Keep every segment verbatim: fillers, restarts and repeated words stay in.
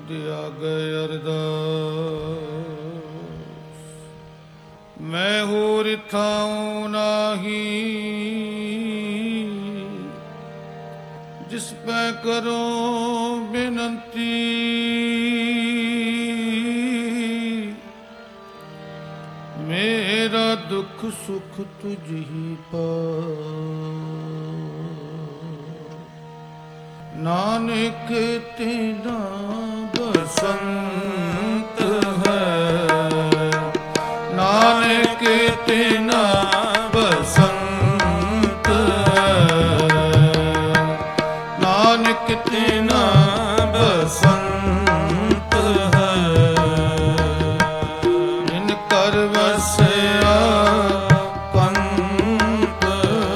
तुद आगे अरदास। मैं होर थाऊं नाही जिस पे करो बिनती। मेरा दुख सुख तुझ ही पास। नानक तेरा बसंत है, नानक तेरा बसंत है, नानक तेरा बसंत है। जिन कर वसया कंत,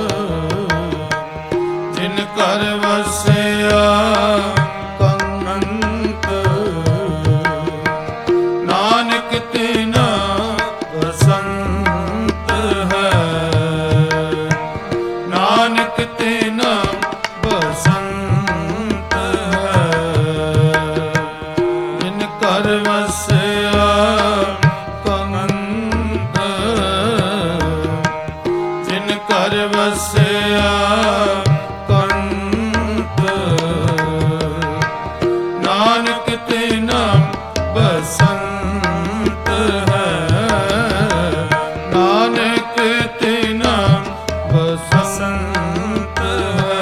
जिन कर वसया कंत, नानक तेरा बसंत है, नानक तेरा बसंत है। जिन कर वसया कंत, जिन कर वसया कंत, नानक तेरा बसंत है, नानक तेरा बसंत है।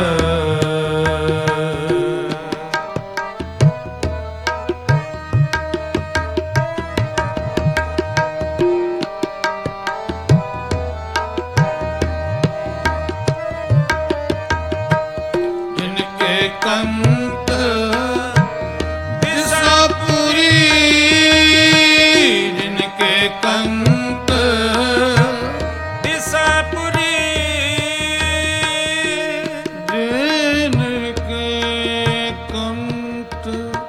जिनके कंत दिशापुरी, जिनके कंत दिशापुरी, जिनके कंत,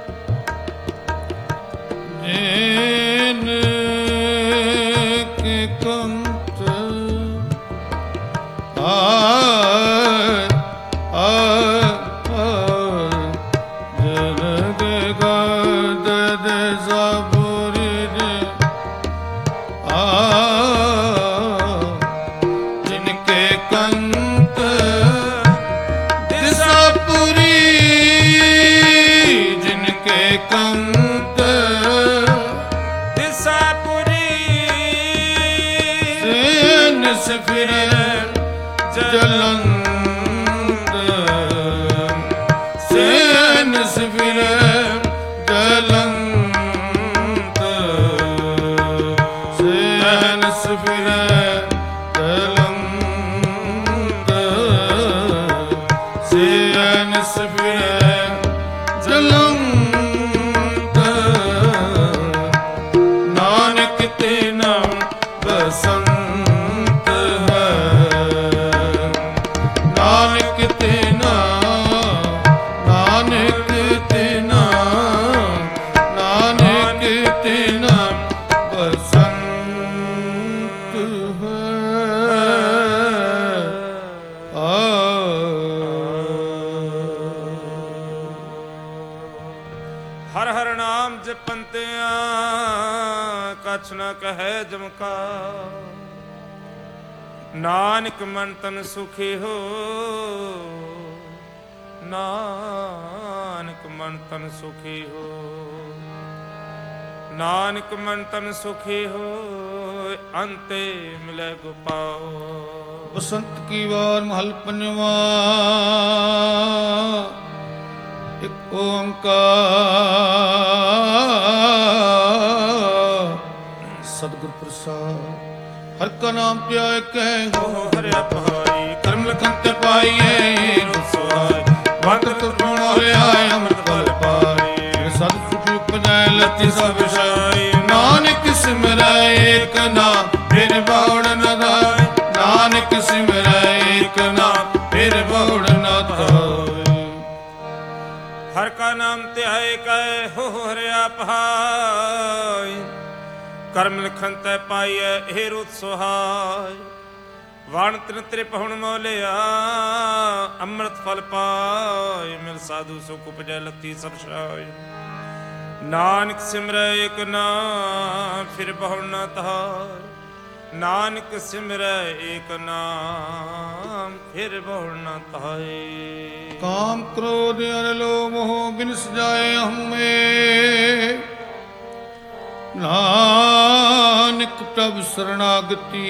जिनके कंत आय आय आय, जिनके कंत दिशापुरी रे आय, जिनके कंत दिशापुरी, जिनके कंत दिशापुरी, सेन से फिरे जलंत, सेन से फिरे जलंत, सेन से फिरे जलंत, सेन से फिरे जलंत। नानक तेरा बसंत है, नानक तेरा, नानक तेरा, नानक तेरा बसंत है। आ हर हर नाम जपंतिया कछ न कहे जमका। नानक मन तन सुखी हो, नानक मन तन सुखी हो, नानक मन तन सुखी हो, अंते मिले गोपाओ। बसंत की वार महल पंजवा। एक ओंकार सतगुर प्रसाद। हर का नाम प्याय कह हो हरे भाई कर्म लखन ते पाइए सुहाय। वाकर तो प्रणो रे आए अमृत फल पाए। सद सुख उपजाए लति सब विषय। नानक सिमरै एक नाम फिर बहुड़ न धाय। नानक सिमरै एक नाम फिर बहुड़ न धाय। हर का नाम त्याय कह हो हरे भाई कर्म लिखन तै पाइए हे रुत सुहाय। वाण तिन त्रिपहुण मोलिया अमृत फल पाय। मिल साधु सुख उपजै लती सब छाय। ਨਾਨਕ ਸਿਮਰੈ ਏਕ ਨਾਮ ਫਿਰ ਬਹੁ ਨ ਤਾਰ। ਨਾਨਕ ਸਿਮਰੈ ਏਕ ਨਾਮ ਫਿਰ ਬਹੁ ਨ ਤਾਏ। ਕਾਮ ਕ੍ਰੋਧ ਅਰ ਲੋਭ ਮੋਹ ਬਿਨ ਸਜਾਏ ਹਮੇ। ਨਾਨਕ ਪ੍ਰਭ ਸਰਣਾਗਤੀ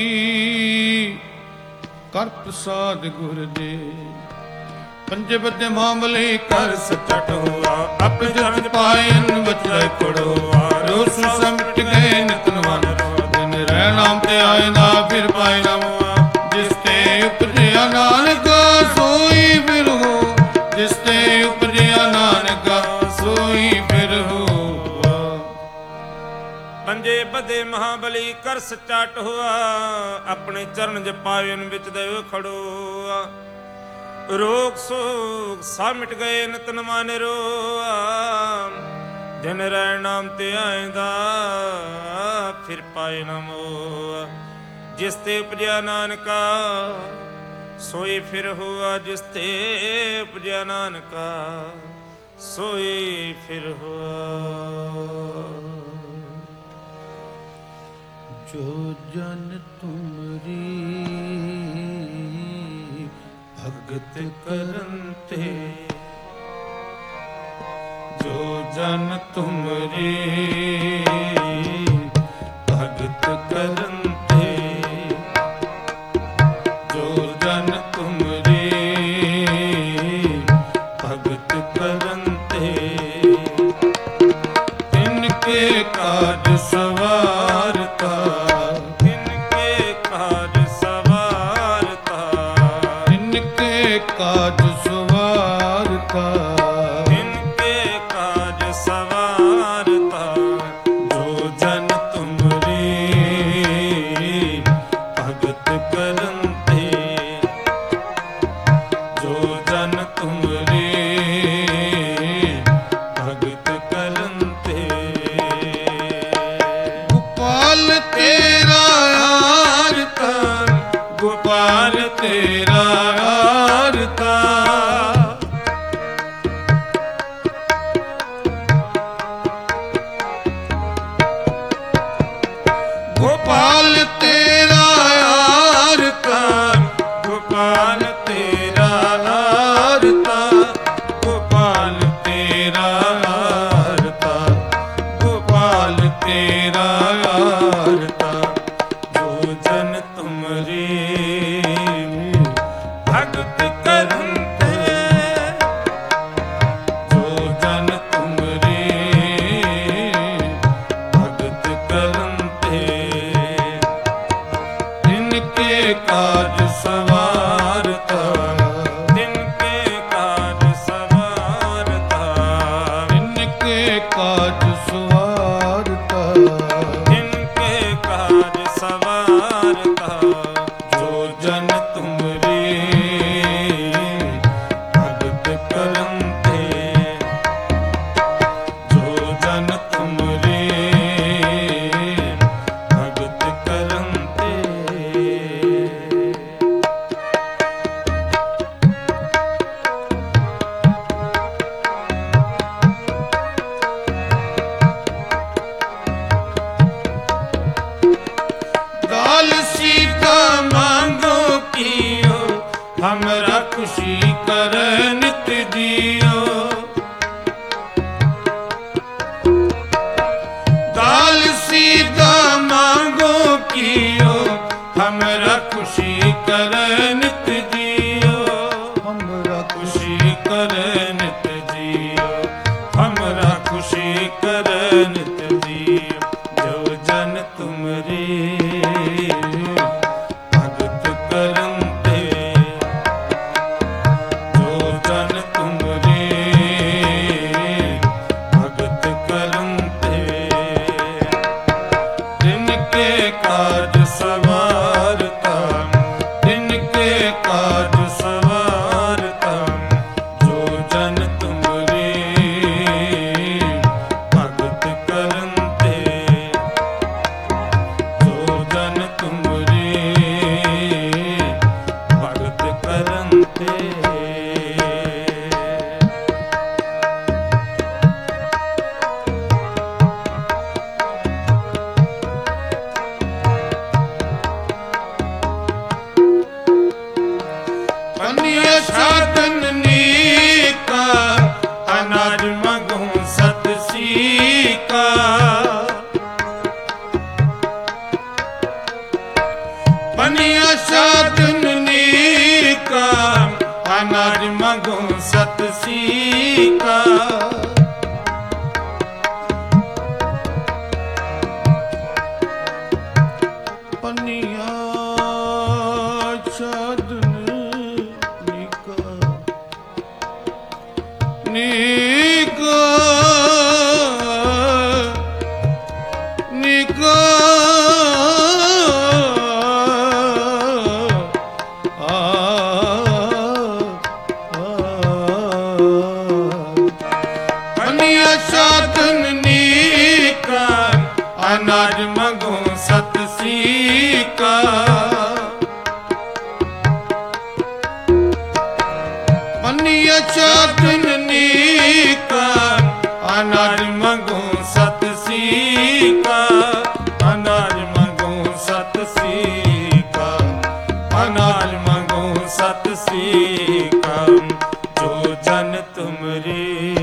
ਕਰ ਪ੍ਰਸਾਦ ਗੁਰ ਦੇ। ਪੰਜੇ ਬੱਦੇ ਮਾਮਲੇ ਕਰ ਸਚਟ ਹੋਆ। ਆਪਣੇ ਚਰਨ ਪਾਇਨ ਬਚੈ ਖੜੋਆ। ਰੋਸ ਸਮਟ ਗਏ ਨਿਤਨਵਾਨ ਦਿਨ ਰਹਿ ਨਾਮ ਤੇ ਆਏ ਨਾ ਫਿਰ ਪਾਏ ਨਾ ਮੋਆ। ਜਿਸ ਤੇ ਉਪਜਿਆ ਨਾਨਕ ਸੋਈ ਫਿਰ ਹੋ। ਜਿਸ ਤੇ ਉਪਜਿਆ ਨਾਨਕ ਸੋਈ ਫਿਰ ਹੋਆ। ਪੰਜੇ ਬੱਦੇ ਮਹਾਬਲੀ ਕਰ ਸੱਚਾ ਟੋਆ। ਆਪਣੇ ਚਰਨ ਜਪਾਇਨ ਵਿੱਚ ਦੇ ਖੜੋਆ। ਰੋਗ ਸੋਗ ਸਾ ਮਿਟ ਗਏ ਨਿਤਨ ਮਨ ਰੋਆ। ਦਿਨ ਰਹਿ ਨਾਮ ਤੇ ਆਇਂਦਾ ਫਿਰ ਪਾਏ ਨਾ ਮੋਆ। ਜਿਸ ਤੇ ਉਪਜਿਆ ਨਾਨਕਾ ਸੋਈ ਫਿਰ ਹੋਆ। ਜਿਸ ਤੇ ਉਪਜਿਆ ਨਾਨਕਾ ਸੋਈ ਫਿਰ ਹੋਆ। ਜੋ ਜਨ ਤੁਮਰੀ ਭਗਤ ਕਰਨ ਤੇ। ਜੋ ਜਨ ਤੁਮਰੀ ਭਗਤ ਕਰਨ ਤੇ। ਜੋ ਜਨ ਤੁਮਰੀ ਭਗਤ ਕਰਨ ਤੇ। ਤਿਨ ਕੇ ਕਾਜ ਸਵਾਰਤਾ। ਕਾਜ ਸਵਾਰਤਾ। ਤਿਨ ਕੇ ਕਾਜ ਸਵਾਰਤਾ। ਜੋ ਜਨ ਤੁਮਰੀ ਭਗਤ ਕਰਨ ਤੇ। ਜੋ ਜਨ ਤੁਮਰੀ ਭਗਤ ਕਰਨ ਤੇ। ਗੋਪਾਲ ਤੇਰਾ ਆਰਤਾ। ਗੋਪਾਲ ਤੇਰਾ ਗੋਪਾਲ ਤੇਰਾ ਆਰਤਾ। ਗੋਪਾਲ ਤੇਰਾ ਆਰਤਾ। ਗੋਪਾਲ ਤੇਰਾ ਆਰਤਾ। ਗੋਪਾਲ ਤੇਰਾ ਆਰਤਾ। ਜੋ ਜਨ ਤੁਮਰੀ ਭਗਤ ਕਰਨ ਤੇ। ਜੋ ਜਨ ਤੁਮਰੀ ਭਗਤ ਕਰਨ ਤੇ। ਤਿਨ ਕੇ ਕਾਜ ਸਵਾਰਤਾ। ਤਿਨ ਕੇ ਕਾਜ ਸਵਾਰਤਾ। ਤਿਨ ਕੇ ਕਾਜ ਸਵਾਰਤਾ। ਤਿਨ ਕੇ ਕਾਜ ਸਵਾਰਤਾ। ਜੋ ਜਨ ਤੁਮਰੀ ਭਗਤ ਕਰਨ ਤੇ। ਜੋ ਜਨ ਤੁਮਰੀ ਭਗਤ ਕਰਨ ਤੇ। दाल सीता मांगो कियो। हमरा खुशी कर नित जियो। दाल सीता मांगो कियो। हमरा खुशी कर नित जियो। हमरा खुशी कर नित जियो। हमरा खुशी कर नित जियो। जो जन तुमरी भगत ਕਰਨ ਤੇ। ਜੋ ਜਨ ਤੁਮਰੀ ਪਨੀਆ ਸਾਧਨ ਨੀਕਾ ਅਨਾਜ ਮੰਗੋ ਸਤ ਸੀਕਾ ਪਨੀਆ ਸਾਧਨ ਨੀਕਾ ਨੀਕਾ ਨੀਕਾ ਸਾਧਨ ਨੀਕਾ ਅਨਾਜ ਮੰਗੋ ਸਤ ਸੀਕਾ ਪਨੀਆ ਸਾਧਨ ਨੀਕਾ ਅਨਾਜ ਮੰਗੋ ਸਤ ਸੀਕਾ ਅਨਾਜ ਮੰਗੋ ਸਤ ਸੀਕਾ ਅਨਾਜ ਮੰਗੋ ਸਤ ਸੀਕਾ ਜੋ ਜਨ ਤੁਮਰੇ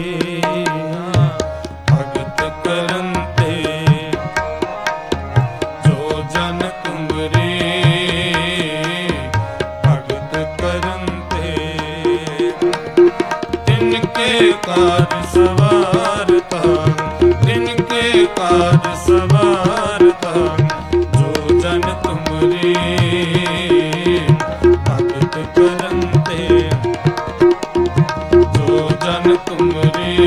ਕਾਜ ਸਵਾਰਤਾ ਤਿਨ ਕੇ ਕਾਜ ਸਵਾਰਤਾ ਜੋ ਜਨ ਤੁਮਰੇ ਭਗਤ ਕਰਨ ਤੇ ਜੋ ਜਨ ਤੁਮਰੇ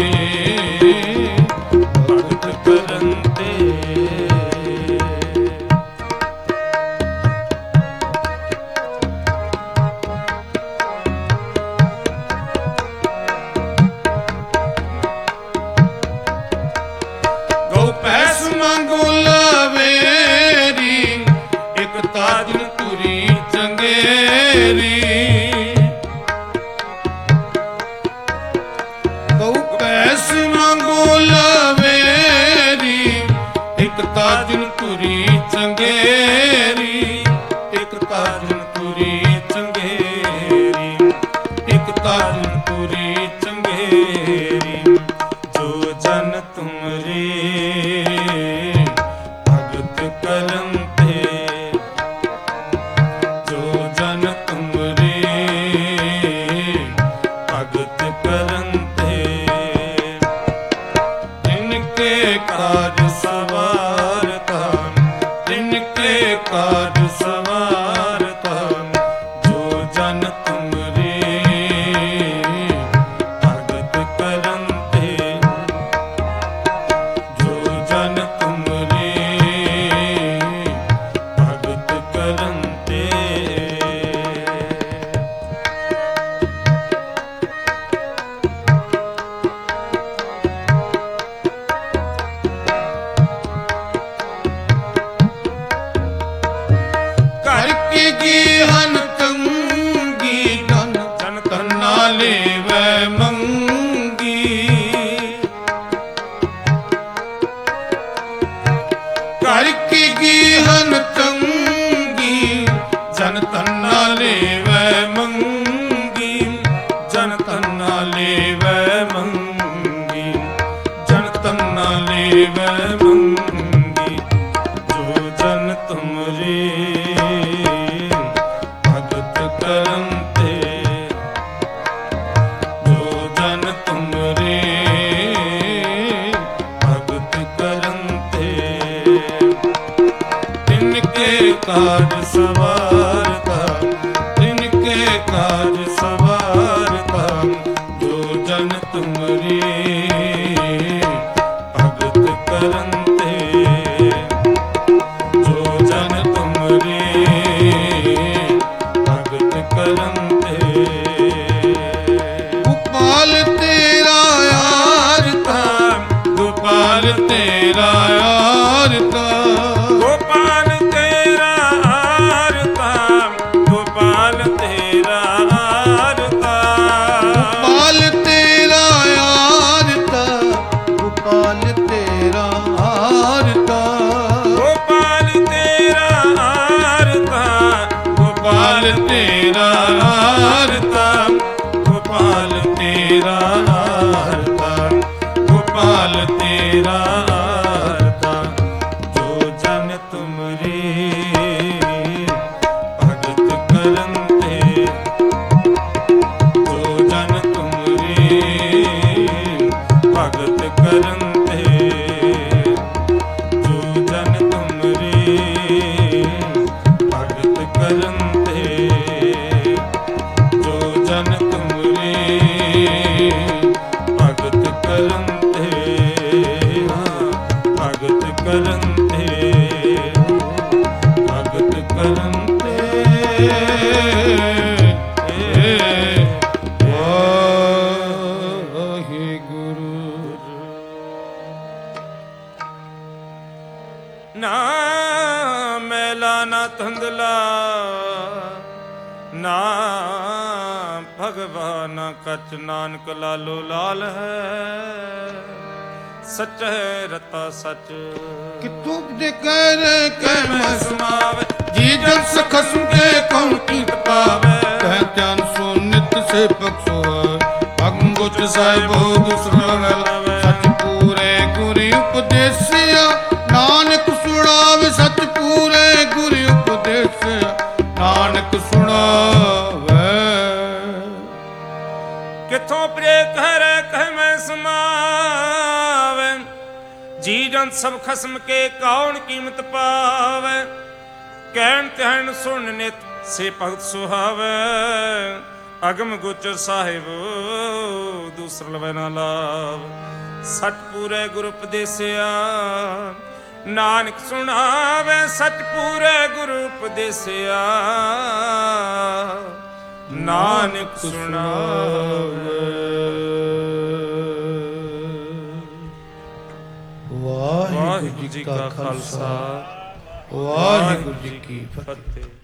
ਭਗਤ ਕਰਨ ਤੇ ਪੈਸ ਮੰਗੋ ਲਵੇਰੀ ਇਕ ਤਾਜਨ ਤੁਰੀ ਚੰਗੇਰੀ ਕਉ ਪੈਸ ਮੰਗੋ ਲਵੇਰੀ ਇਕ ਤਾਜਨ ਤੁਰੀ ਚੰਗੇਰੀ ਇਕ ਤਾਜਨ ਤੁਰੀ ਚੰਗੇਰੀ ਇਕ ਤਾਜਨ ਤੁਰੀ ਚੰਗੇਰੀ ਜੋ ਜਨ ਤੁਮਰੇ ਭਗਤ ਕਰਨ ਤੇ ਜੋ ਜਨ ਤੁਮਰੇ ਭਗਤ ਕਰਨ ਤੇ ਤਿਨ ਕੇ ਕਾਜ ਸਵਾਰਤਾ ਤਿਨ ਕੇ ਕਾਜ ਸਵਾਰਤਾ ਜੋ ਜਨ ਤੁਮਰੇ ਭਗਤ ਕਰਨ ਤੇ ਜੋ ਜਨ ਤੁਮਰੇ ਭਗਤ ਕਰਨ ਤੇ ਕਰ ਕੀ ਕੀ ਹਨ ਤੰਗੀ ਤਨ ਤਨ ਤਨਾ ਲੇਵੈ ਮੰਗੀ ਕਰ ਕੀ ਕੀ ਹਨ ਤੰਗੀ ਜਨ ਤਨਾ ਲੇਵੈ ਮੰਗੀ ਜਨ ਤਨਾ ਲੇਵੈ ਮੰਗੀ ਜਨ ਤਨਾ ਲੇਵੈ ਮੰਗੀ ਜੋ ਜਨ ਤੁਮਰੇ ਭਗਤ ਕਰਨ ਤੇ ਜੋ ਜਨ ਤੁਮਰੇ ਭਗਤ ਕਰਨ ਤੇ ਤਿਨ ਕੇ ਕਾਜ ਸਵਾਰਤਾ ਤਿਨ ਕੇ ਕਾਜ ਸਵਾਰਤਾ ਜੋ ਜਨ ਤੁਮਰੇ ਭਗਤ ਕਰਨ ਤੇ ਜੋ ਜਨ ਤੁਮਰੇ ਭਗਤ ਕਰਨ ਤੇ ਗੋਪਾਲ ਤੇਰਾ ਆਰਤਾ ਗੋਪਾਲ ਤੇਰਾ ਆਰਤਾ ਗੋਪਾਲ ਤੇਰਾ ਆਰਤਾ ਗੋਪਾਲ ਤੇਰਾ ਆਰਤਾ ਨਾ ਧੁੰਦਲਾ, ਨਾ ਭਗਵਾਨ ਕਚ, ਨਾਨਕ ਲਾਲੋ ਲਾਲ ਹੈ, ਸੱਚ ਹੈ ਰਤਾ ਸੱਚ। ਕਿਤੋਂ ਦੇ ਕਹਿ ਰੇ ਕਹਿ ਮੈਂ ਮੈਂ ਸਮਾਵੇ, ਜੀ ਜਨ ਸਖਸਮ ਕੇ ਕੌਣ ਕੀਟ ਪਾਵੇ, ਕਹਿ ਧਿਆਨ ਸੋ ਨਿਤ ਸੇ ਬਖਸ਼ੋ ਅਗਮ ਗੁਚ ਸਾਹਿਬੋ ਦੁਸਰਾ ਸੱਚ ਪੂਰੇ ਗੁਰੀ ਉਪਦੇਸਿਆ, ਨਾਨਕ ਸੁਣਾਵੇ ਸੱਚ ਪੂਰੇ ਗੁਰੀ ਉਪਦੇਸਿਆ, ਨਾਨਕ ਸੁਣਾਵੇ। ਕਿੱਥੋਂ ਪ੍ਰੇ ਕਹਿ ਰੇ ਕਹਿ ਮੈਂ ਸਮਾਵੇ, ਜੀ ਜਨ ਸਭ ਖਸਮ ਕੇ ਕੌਣ ਕੀਮਤ ਪਾਵੇ, ਕਹਿਣ ਧਿਆਨ ਸੁਣ ਨਿਤ ਸੇ ਭਗਤ ਸੁਹਾਵੇ, ਅਗਮ ਗੋਚਰ ਸਾਹਿਬ ਦੂਸਰ ਲਵੈ ਨਾ ਲਾਭ, ਸੱਚ ਪੂਰੇ ਗੁਰ ਉਪਦੇਸਿਆ, ਨਾਨਕ ਸੁਣਾਵੇ ਸੱਚ ਪੂਰੇ ਗੁਰ ਉਪਦੇਸਿਆ, ਨਾਨਕ ਸੁਣਾਵੇ। ਵਾਹਿਗੁਰੂ ਜੀ ਕਾ ਖਾਲਸਾ, ਵਾਹਿਗੁਰੂ ਜੀ ਕੀ ਫਤਿਹ।